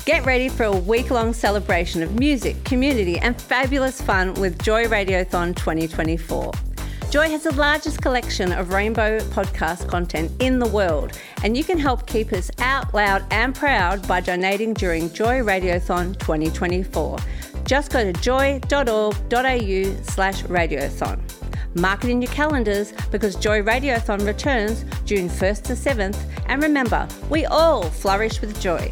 Get ready for a week-long celebration of music, community and fabulous fun with Joy Radiothon 2024. Joy has the largest collection of rainbow podcast content in the world, and you can help keep us out loud and proud by donating during Joy Radiothon 2024. Just go to joy.org.au/radiothon. Mark it in your calendars because Joy Radiothon returns June 1st to 7th, and remember, we all flourish with joy.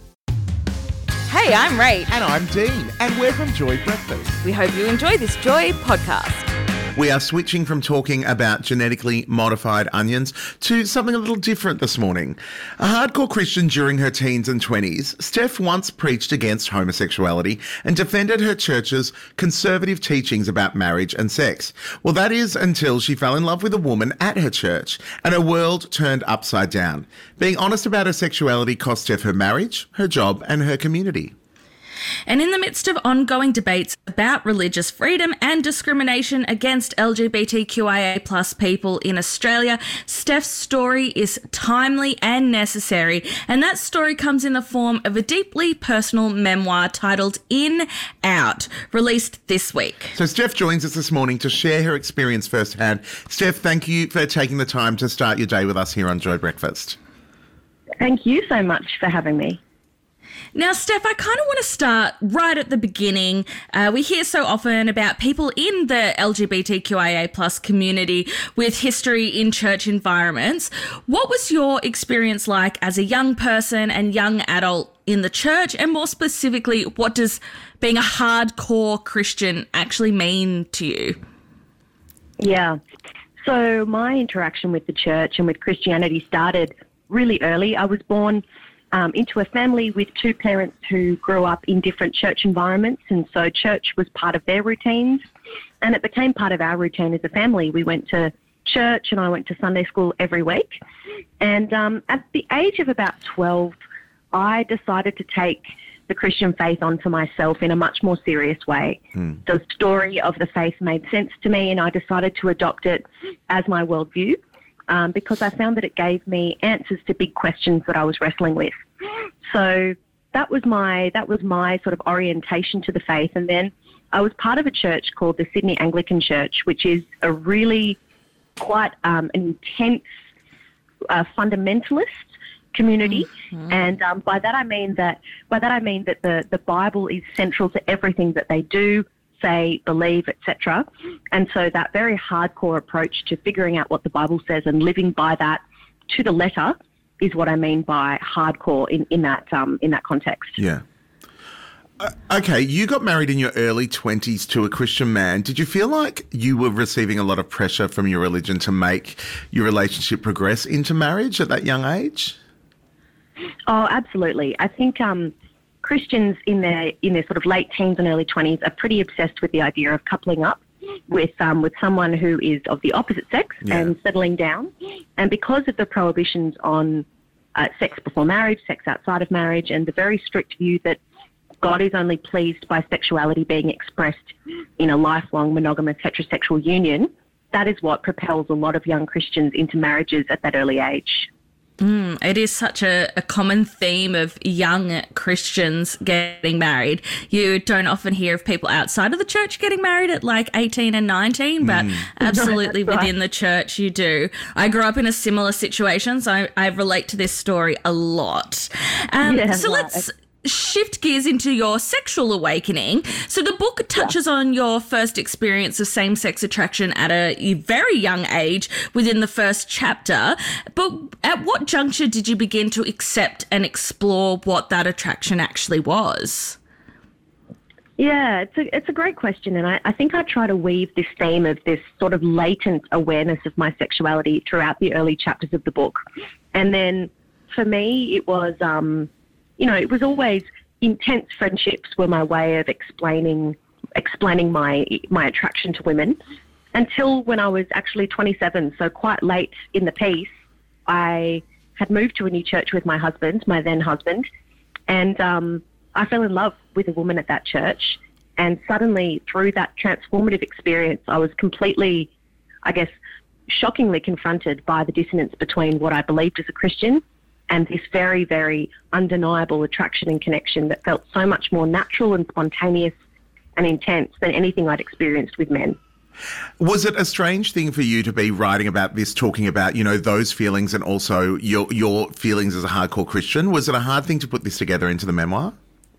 Hey, I'm Rach. And I'm Dean, and we're from Joy Breakfast. We hope you enjoy this Joy podcast. We are switching from talking about genetically modified onions to something a little different this morning. A hardcore Christian during her teens and 20s, Steph once preached against homosexuality and defended her church's conservative teachings about marriage and sex. Well, that is until she fell in love with a woman at her church and her world turned upside down. Being honest about her sexuality cost Steph her marriage, her job and her community. And in the midst of ongoing debates about religious freedom and discrimination against LGBTQIA plus people in Australia, Steph's story is timely and necessary. And that story comes in the form of a deeply personal memoir titled In, Out, released this week. So Steph joins us this morning to share her experience firsthand. Steph, thank you for taking the time to start your day with us here on Joy Breakfast. Thank you so much for having me. Now, Steph, I kind of want to start right at the beginning. We hear so often about people in the LGBTQIA plus community with history in church environments. What was your experience like as a young person and young adult in the church? And more specifically, what does being a hardcore Christian actually mean to you? Yeah. So my interaction with the church and with Christianity started really early. I was born into a family with two parents who grew up in different church environments, and so church was part of their routines, and it became part of our routine as a family. We went to church and I went to Sunday school every week, and at the age of about 12, I decided to take the Christian faith on for myself in a much more serious way. The story of the faith made sense to me, and I decided to adopt it as my worldview. Because I found that it gave me answers to big questions that I was wrestling with. So that was my sort of orientation to the faith. And then I was part of a church called the Sydney Anglican Church, which is a really quite an intense fundamentalist community. And by that I mean that the Bible is central to everything that they do, say, believe, etc. And so that very hardcore approach to figuring out what the Bible says and living by that to the letter is what I mean by hardcore in that context. Yeah. Okay, you got married in your early 20s to a Christian man. Did you feel like you were receiving a lot of pressure from your religion to make your relationship progress into marriage at that young age? Oh, absolutely. I think Christians in their sort of late teens and early 20s are pretty obsessed with the idea of coupling up with someone who is of the opposite sex and settling down. And because of the prohibitions on sex before marriage, sex outside of marriage, and the very strict view that God is only pleased by sexuality being expressed in a lifelong monogamous heterosexual union, that is what propels a lot of young Christians into marriages at that early age. It is such a common theme of young Christians getting married. You don't often hear of people outside of the church getting married at like 18 and 19, but absolutely within the church you do. I grew up in a similar situation, so I relate to this story a lot. Let's shift gears into your sexual awakening. So the book touches on your first experience of same-sex attraction at a very young age within the first chapter. But at what juncture did you begin to accept and explore what that attraction actually was? Yeah, it's a great question, and I think I try to weave this theme of this sort of latent awareness of my sexuality throughout the early chapters of the book. And then for me, it was it was always intense friendships were my way of explaining my attraction to women until when I was actually 27, so quite late in the piece. I had moved to a new church with my husband, my then husband, and I fell in love with a woman at that church. And suddenly, through that transformative experience, I was completely, shockingly confronted by the dissonance between what I believed as a Christian and this very, very undeniable attraction and connection that felt so much more natural and spontaneous and intense than anything I'd experienced with men. Was it a strange thing for you to be writing about this, talking about, you know, those feelings and also your feelings as a hardcore Christian? Was it a hard thing to put this together into the memoir?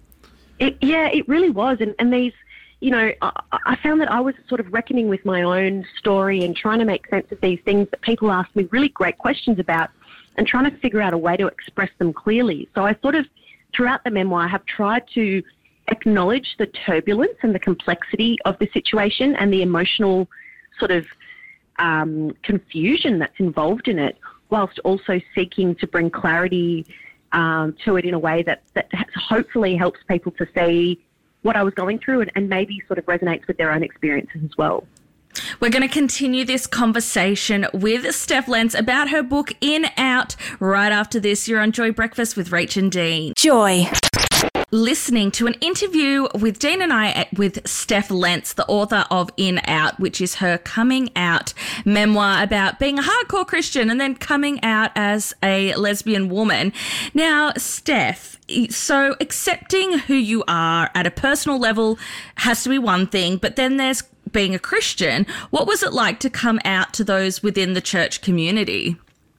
It really was. And these, you know, I found that I was sort of reckoning with my own story and trying to make sense of these things that people asked me really great questions about and trying to figure out a way to express them clearly. So I sort of, throughout the memoir, have tried to acknowledge the turbulence and the complexity of the situation and the emotional sort of confusion that's involved in it, whilst also seeking to bring clarity to it in a way that hopefully helps people to see what I was going through and maybe sort of resonates with their own experiences as well. We're going to continue this conversation with Steph Lentz about her book In Out right after this. You're on Joy Breakfast with Rach and Dean. Joy. Listening to an interview with Dean and I with Steph Lentz, the author of In Out, which is her coming out memoir about being a hardcore Christian and then coming out as a lesbian woman. Now, Steph, so accepting who you are at a personal level has to be one thing, but then there's being a Christian. What was it like to come out to those within the church community?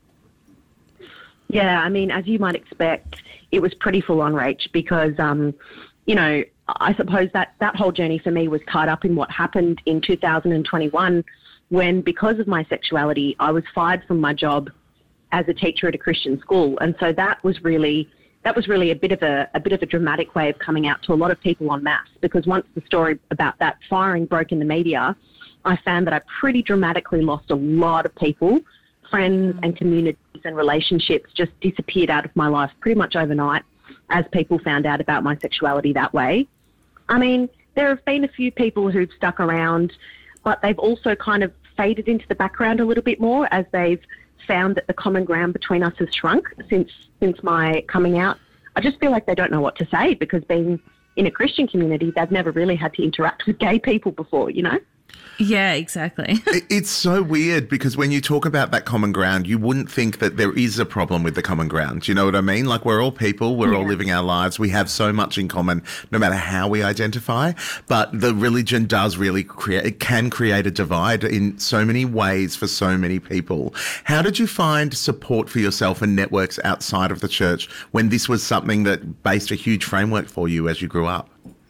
Yeah, I mean, as you might expect, it was pretty full on, Rach, because, you know, I suppose that whole journey for me was tied up in what happened in 2021 when, because of my sexuality, I was fired from my job as a teacher at a Christian school. And so that was really a bit of a dramatic way of coming out to a lot of people en masse, because once the story about that firing broke in the media, I found that I pretty dramatically lost a lot of people. Friends and communities and relationships just disappeared out of my life pretty much overnight as people found out about my sexuality that way. I mean, there have been a few people who've stuck around, but they've also kind of faded into the background a little bit more as they've found that the common ground between us has shrunk since my coming out. I just feel like they don't know what to say, because being in a Christian community, they've never really had to interact with gay people before, you know? Yeah, exactly. It's so weird, because when you talk about that common ground, you wouldn't think that there is a problem with the common ground. You know what I mean? Like, we're all people, we're all living our lives. We have so much in common, no matter how we identify. But the religion does really can create a divide in so many ways for so many people. How did you find support for yourself and networks outside of the church when this was something that based a huge framework for you as you grew up?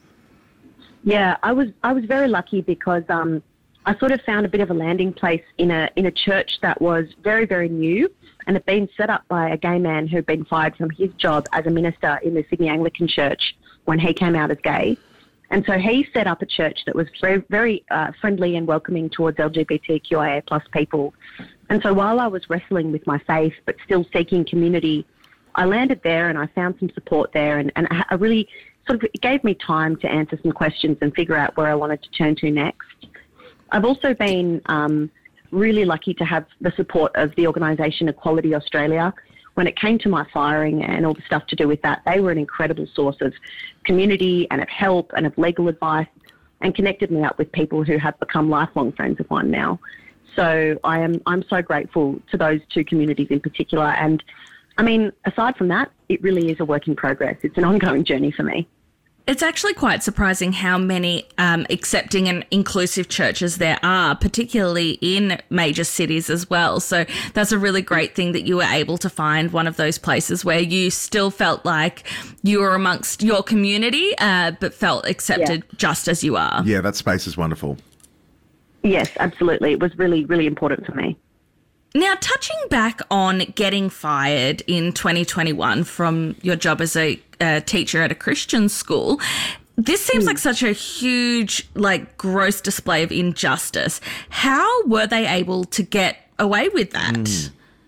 Yeah, I was very lucky because I sort of found a bit of a landing place in a church that was very, very new and had been set up by a gay man who'd been fired from his job as a minister in the Sydney Anglican Church when he came out as gay. And so he set up a church that was very, very friendly and welcoming towards LGBTQIA plus people. And so while I was wrestling with my faith but still seeking community, I landed there and I found some support there, and I really sort of, it gave me time to answer some questions and figure out where I wanted to turn to next. I've also been really lucky to have the support of the organisation Equality Australia. When it came to my firing and all the stuff to do with that, they were an incredible source of community and of help and of legal advice, and connected me up with people who have become lifelong friends of mine now. So I'm so grateful to those two communities in particular. And I mean, aside from that, it really is a work in progress. It's an ongoing journey for me. It's actually quite surprising how many accepting and inclusive churches there are, particularly in major cities as well. So that's a really great thing that you were able to find one of those places where you still felt like you were amongst your community, but felt accepted just as you are. Yeah, that space is wonderful. Yes, absolutely. It was really, really important for me. Now, touching back on getting fired in 2021 from your job as a teacher at a Christian school, this seems like such a huge, like, gross display of injustice. How were they able to get away with that?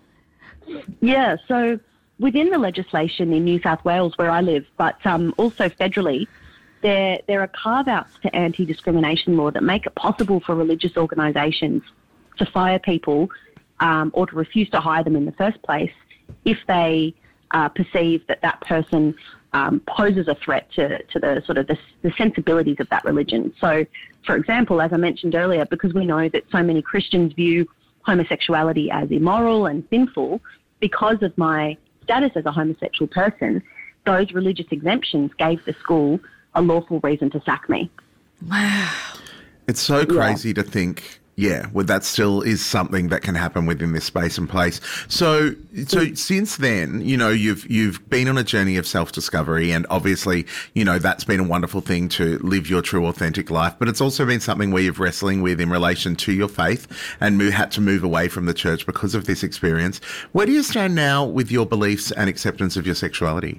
Yeah, so within the legislation in New South Wales, where I live, but also federally, there are carve-outs to anti-discrimination law that make it possible for religious organisations to fire people or to refuse to hire them in the first place if they perceive that person poses a threat to the sort of the sensibilities of that religion. So, for example, as I mentioned earlier, because we know that so many Christians view homosexuality as immoral and sinful, because of my status as a homosexual person, those religious exemptions gave the school a lawful reason to sack me. Wow. It's so crazy to think, well, that still is something that can happen within this space and place. So since then, you've been on a journey of self-discovery, and obviously, that's been a wonderful thing to live your true, authentic life. But it's also been something where you've wrestling with in relation to your faith and had to move away from the church because of this experience. Where do you stand now with your beliefs and acceptance of your sexuality?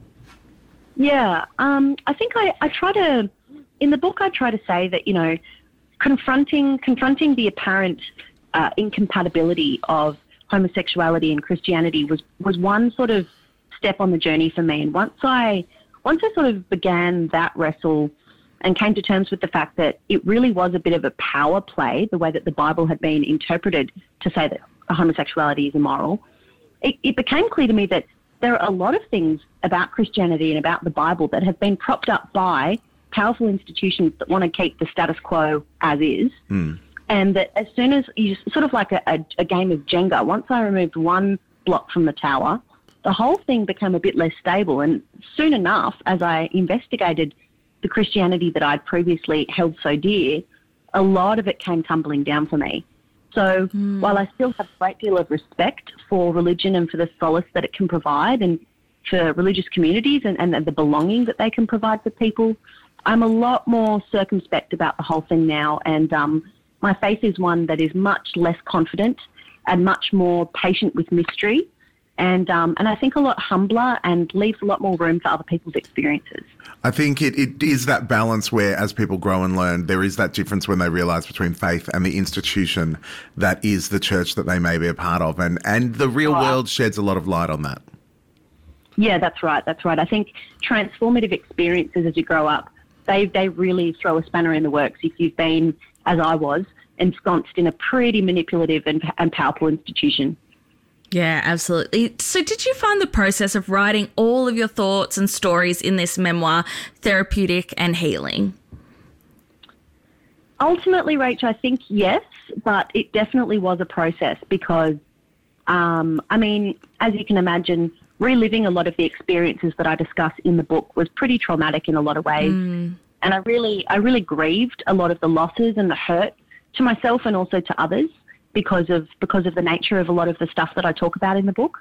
Yeah, I think I try to, in the book, I try to say that, confronting the apparent incompatibility of homosexuality and Christianity was one sort of step on the journey for me. And once I sort of began that wrestle and came to terms with the fact that it really was a bit of a power play, the way that the Bible had been interpreted to say that homosexuality is immoral, it became clear to me that there are a lot of things about Christianity and about the Bible that have been propped up by powerful institutions that want to keep the status quo as is. And that as soon as you sort of like a game of Jenga, once I removed one block from the tower, the whole thing became a bit less stable. And soon enough, as I investigated the Christianity that I'd previously held so dear, a lot of it came tumbling down for me. So while I still have a great deal of respect for religion and for the solace that it can provide and for religious communities and the belonging that they can provide for people, I'm a lot more circumspect about the whole thing now. And my faith is one that is much less confident and much more patient with mystery. And I think a lot humbler and leaves a lot more room for other people's experiences. I think it is that balance where as people grow and learn, there is that difference when they realise between faith and the institution that is the church that they may be a part of. And the real world sheds a lot of light on that. Yeah, that's right. I think transformative experiences as you grow up, they really throw a spanner in the works if you've been, as I was, ensconced in a pretty manipulative and powerful institution. Yeah, absolutely. So did you find the process of writing all of your thoughts and stories in this memoir therapeutic and healing? Ultimately, Rach, I think yes, but it definitely was a process because, as you can imagine, reliving a lot of the experiences that I discuss in the book was pretty traumatic in a lot of ways. And I really grieved a lot of the losses and the hurt to myself and also to others because of the nature of a lot of the stuff that I talk about in the book.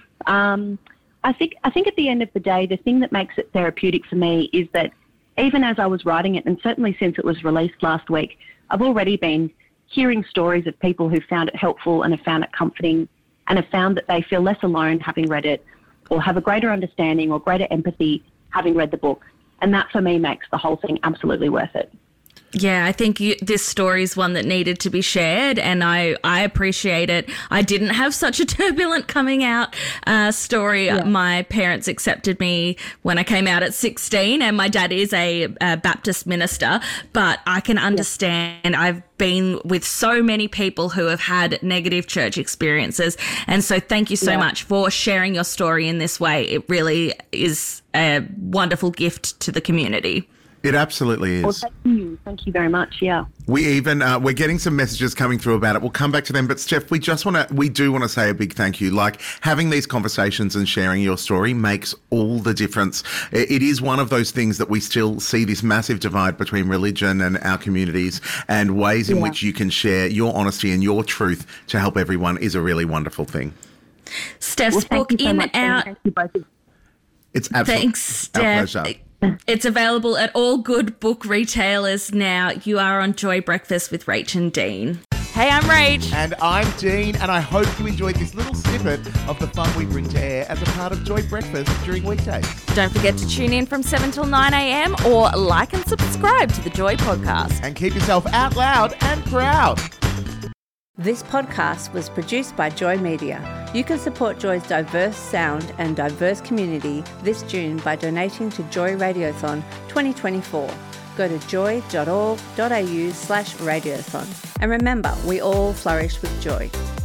I think at the end of the day, the thing that makes it therapeutic for me is that even as I was writing it, and certainly since it was released last week, I've already been hearing stories of people who found it helpful and have found it comforting and have found that they feel less alone having read it or have a greater understanding or greater empathy having read the book. And that for me makes the whole thing absolutely worth it. Yeah, I think this story is one that needed to be shared, and I appreciate it. I didn't have such a turbulent coming out story. Yeah. My parents accepted me when I came out at 16, and my dad is a Baptist minister, but I can understand. Yeah. I've been with so many people who have had negative church experiences, and so thank you so much for sharing your story in this way. It really is a wonderful gift to the community. It absolutely is. Well, thank you. Thank you very much. Yeah. We even we're getting some messages coming through about it. We'll come back to them. But Steph, we do want to say a big thank you. Like having these conversations and sharing your story makes all the difference. It is one of those things that we still see this massive divide between religion and our communities, and ways in which you can share your honesty and your truth to help everyone is a really wonderful thing. Steph's book In and Out. Thank you both. It's absolutely our pleasure. It's available at all good book retailers now. You are on Joy Breakfast with Rach and Dean. Hey, I'm Rach. And I'm Dean, and I hope you enjoyed this little snippet of the fun we bring to air as a part of Joy Breakfast during weekdays. Don't forget to tune in from 7 till 9 a.m. or like and subscribe to the Joy Podcast. And keep yourself out loud and proud. This podcast was produced by Joy Media. You can support Joy's diverse sound and diverse community this June by donating to Joy Radiothon 2024. Go to joy.org.au/radiothon. And remember, we all flourish with joy.